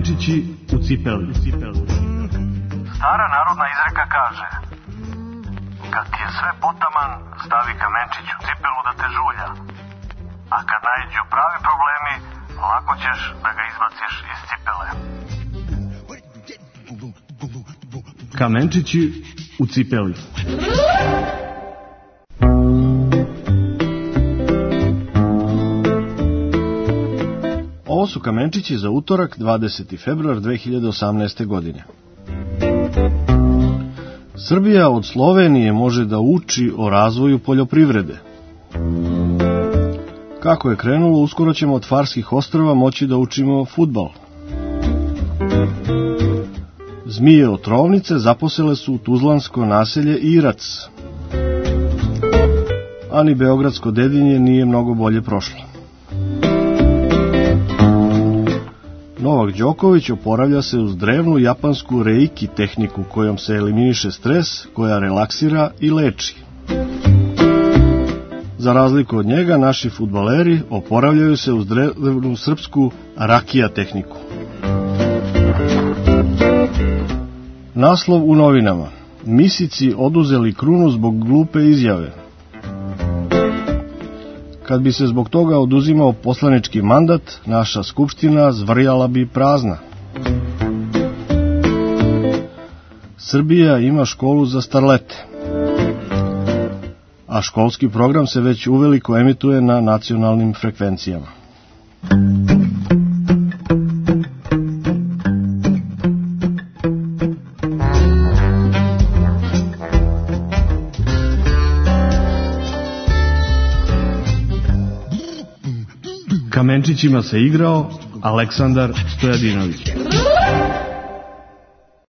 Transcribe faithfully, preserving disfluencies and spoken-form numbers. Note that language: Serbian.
Kamenčići u cipeli. Stara narodna izreka kaže: kad ti je sve potaman, stavi kamenčić u cipelu da te žulja. A kad naiđu pravi problemi, lako ćeš da ga izbaciš iz cipele. Kamenčići u cipeli. Ovo su kamenčići za utorak, dvadeseti februar dve hiljade osamnaeste. godine. Srbija od Slovenije može da uči o razvoju poljoprivrede. Kako je krenulo, uskoro ćemo od Farskih ostrva moći da učimo fudbal. Zmije otrovnice zaposele su u tuzlansko naselje Irac, a ni beogradsko Dedinje nije mnogo bolje prošlo. Novak Đoković oporavlja se uz drevnu japansku reiki tehniku kojom se eliminiše stres, koja relaksira i leči. Za razliku od njega, naši fudbaleri oporavljaju se uz drevnu srpsku rakija tehniku. Naslov u novinama: Misici oduzeli krunu zbog glupe izjave. Kad bi se zbog toga oduzimao poslanički mandat, naša skupština zvrjala bi prazna. Srbija ima školu za starlete, a školski program se već uveliko emituje na nacionalnim frekvencijama. Kamenčićima se igrao Aleksandar Stojadinović.